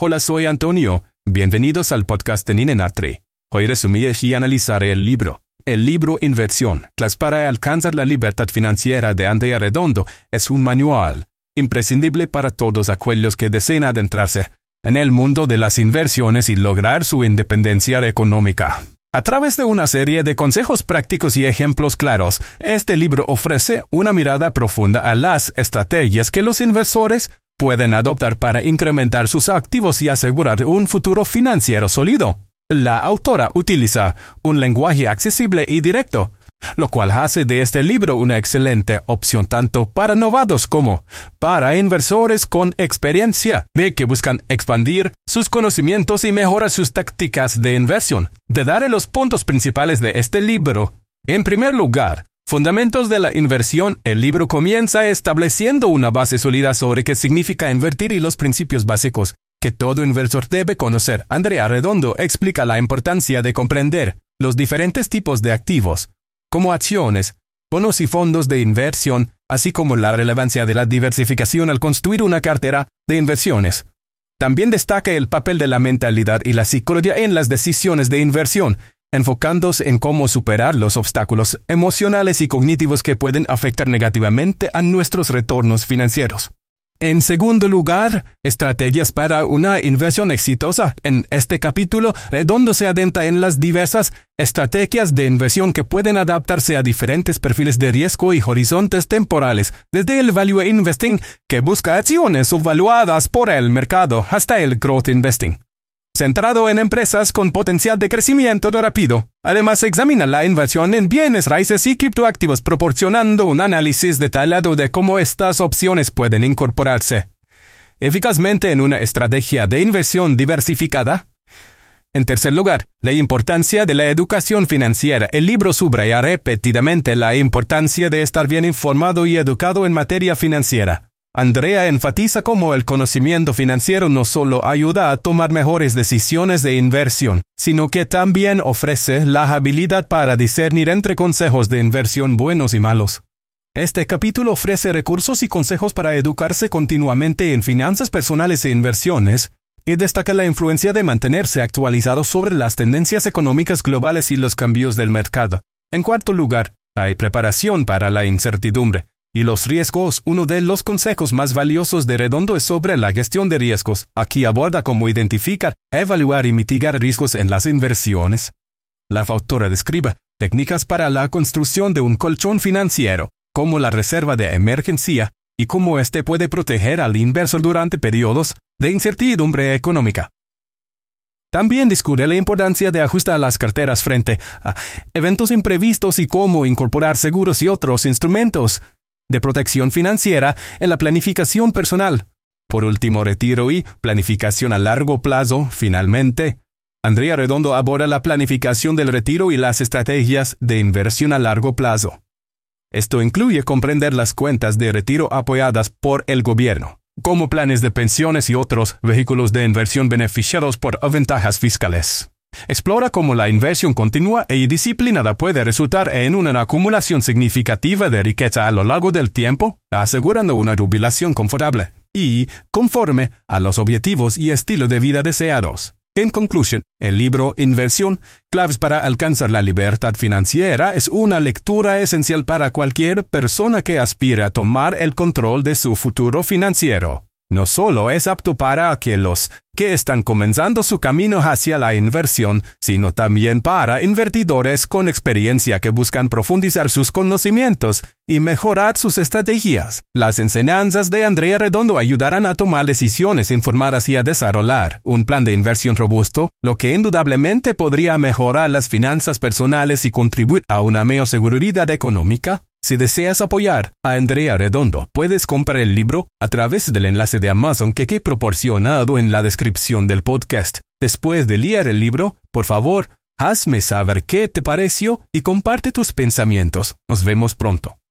Hola, soy Antonio. Bienvenidos al podcast de Ninenatri. Hoy resumiré y analizaré el libro Inversión, claves para alcanzar la libertad financiera de Andrea Redondo. Es un manual imprescindible para todos aquellos que deseen adentrarse en el mundo de las inversiones y lograr su independencia económica. A través de una serie de consejos prácticos y ejemplos claros, este libro ofrece una mirada profunda a las estrategias que los inversores pueden adoptar para incrementar sus activos y asegurar un futuro financiero sólido. La autora utiliza un lenguaje accesible y directo, lo cual hace de este libro una excelente opción tanto para novatos como para inversores con experiencia que buscan expandir sus conocimientos y mejorar sus tácticas de inversión. Te daré los puntos principales de este libro. En primer lugar, fundamentos de la inversión. El libro comienza estableciendo una base sólida sobre qué significa invertir y los principios básicos que todo inversor debe conocer. Andrea Redondo explica la importancia de comprender los diferentes tipos de activos, como acciones, bonos y fondos de inversión, así como la relevancia de la diversificación al construir una cartera de inversiones. También destaca el papel de la mentalidad y la psicología en las decisiones de inversión, enfocándose en cómo superar los obstáculos emocionales y cognitivos que pueden afectar negativamente a nuestros retornos financieros. En segundo lugar, estrategias para una inversión exitosa. En este capítulo, Redondo se adentra en las diversas estrategias de inversión que pueden adaptarse a diferentes perfiles de riesgo y horizontes temporales, desde el Value Investing, que busca acciones subvaluadas por el mercado, hasta el Growth Investing, centrado en empresas con potencial de crecimiento rápido. Además, examina la inversión en bienes raíces y criptoactivos, proporcionando un análisis detallado de cómo estas opciones pueden incorporarse eficazmente en una estrategia de inversión diversificada. En tercer lugar, la importancia de la educación financiera. El libro subraya repetidamente la importancia de estar bien informado y educado en materia financiera. Andrea enfatiza cómo el conocimiento financiero no solo ayuda a tomar mejores decisiones de inversión, sino que también ofrece la habilidad para discernir entre consejos de inversión buenos y malos. Este capítulo ofrece recursos y consejos para educarse continuamente en finanzas personales e inversiones, y destaca la influencia de mantenerse actualizado sobre las tendencias económicas globales y los cambios del mercado. En cuarto lugar, hay preparación para la incertidumbre y los riesgos. Uno de los consejos más valiosos de Redondo es sobre la gestión de riesgos. Aquí aborda cómo identificar, evaluar y mitigar riesgos en las inversiones. La autora describe técnicas para la construcción de un colchón financiero, como la reserva de emergencia, y cómo éste puede proteger al inversor durante periodos de incertidumbre económica. También discute la importancia de ajustar las carteras frente a eventos imprevistos y cómo incorporar seguros y otros instrumentos de protección financiera en la planificación personal. Por último, retiro y planificación a largo plazo. Finalmente, Andrea Redondo aborda la planificación del retiro y las estrategias de inversión a largo plazo. Esto incluye comprender las cuentas de retiro apoyadas por el gobierno, como planes de pensiones y otros vehículos de inversión beneficiados por ventajas fiscales. Explora cómo la inversión continua y disciplinada puede resultar en una acumulación significativa de riqueza a lo largo del tiempo, asegurando una jubilación confortable y conforme a los objetivos y estilo de vida deseados. En conclusión, el libro Inversión, claves para alcanzar la libertad financiera, es una lectura esencial para cualquier persona que aspire a tomar el control de su futuro financiero. No solo es apto para aquellos que están comenzando su camino hacia la inversión, sino también para invertidores con experiencia que buscan profundizar sus conocimientos y mejorar sus estrategias. Las enseñanzas de Andrea Redondo ayudarán a tomar decisiones informadas y a desarrollar un plan de inversión robusto, lo que indudablemente podría mejorar las finanzas personales y contribuir a una mayor seguridad económica. Si deseas apoyar a Andrea Redondo, puedes comprar el libro a través del enlace de Amazon que he proporcionado en la descripción del podcast. Después de leer el libro, por favor, hazme saber qué te pareció y comparte tus pensamientos. Nos vemos pronto.